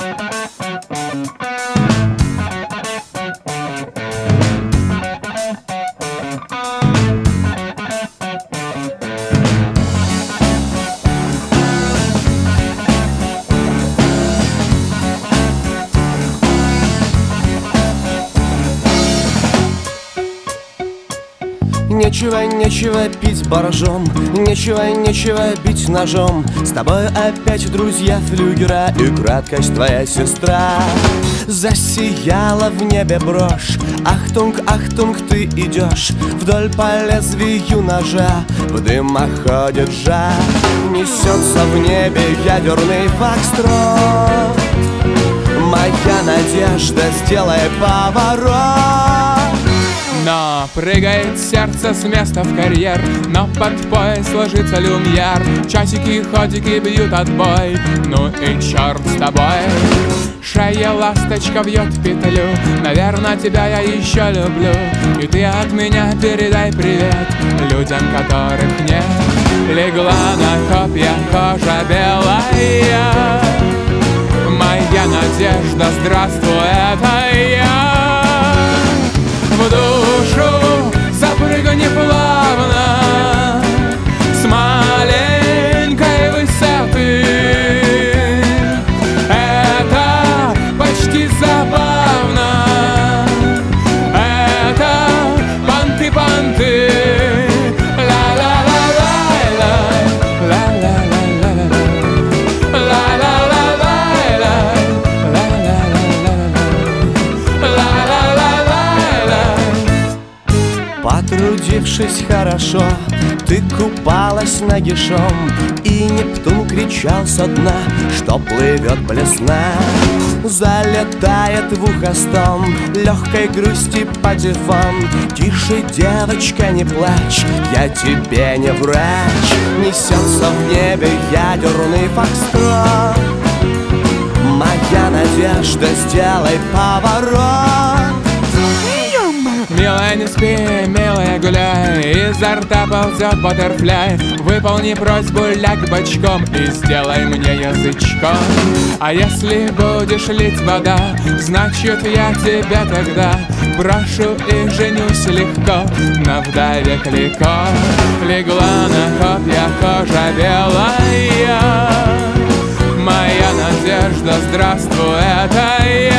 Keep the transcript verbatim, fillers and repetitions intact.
Нечего, нечего пить боржом, нечего, нечего бить ножом. С тобой опять друзья флюгера и краткость твоя сестра. Засияла в небе брошь, ахтунг, ахтунг, ты идешь вдоль по лезвию ножа. В дымах ходит жар, несется в небе ядерный фокстрот. Моя надежда, сделай поворот. Но прыгает сердце с места в карьер, но под пояс ложится люмьер. Часики, ходики бьют отбой, ну и черт с тобой. Шея ласточка вьет петлю, наверное, тебя я еще люблю. И ты от меня передай привет людям, которых нет. Легла на копья кожа белая, моя надежда, здравствуй, это я. В душу запрыгни плавно с маленькой высоты. Это почти забавно, это понты-понты. Потрудившись хорошо, ты купалась нагишом, и Нептун кричал со дна, что плывет блесна. Залетает в ухо стон легкой грусти патефон. Тише, девочка, не плачь, я тебе не врач. Несется в небе ядерный фокстрот. Моя надежда, сделай поворот. Милая, не спи, милая, гуляй, изо рта ползет баттерфляй. Выполни просьбу, ляг бочком и сделай мне язычком. А если будешь лить вода, значит я тебя тогда брошу и женюсь легко на вдове Клико. Легла на копья кожа белая, моя надежда, здравствуй, это я.